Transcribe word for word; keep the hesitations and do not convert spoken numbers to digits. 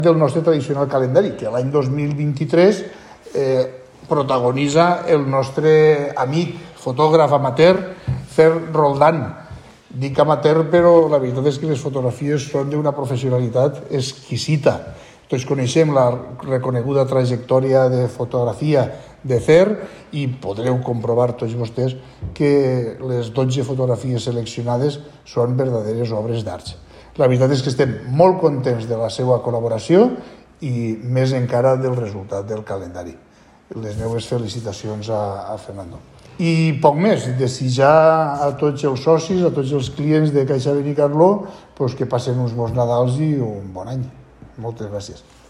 del nostre tradicional calendari, que l'any dos mil vint-i-tres eh, protagonitza el nostre amic, fotògraf amateur, Fer Roldán. Dic amateur, però la veritat és que les fotografies són d'una professionalitat exquisita. Tots coneixem la reconeguda trajectòria de fotografia de Fer i podreu comprovar tots vostès que les dotze fotografies seleccionades són verdaderes obres d'art. La veritat és que estem molt contents de la seva col·laboració i més encara del resultat del calendari. Les meves felicitacions a, a Fernando. I poc més, desitjar a tots els socis, a tots els clients de CaixaBení Carló, pues, que passen uns bons Nadals i un bon any. Moltes gràcies.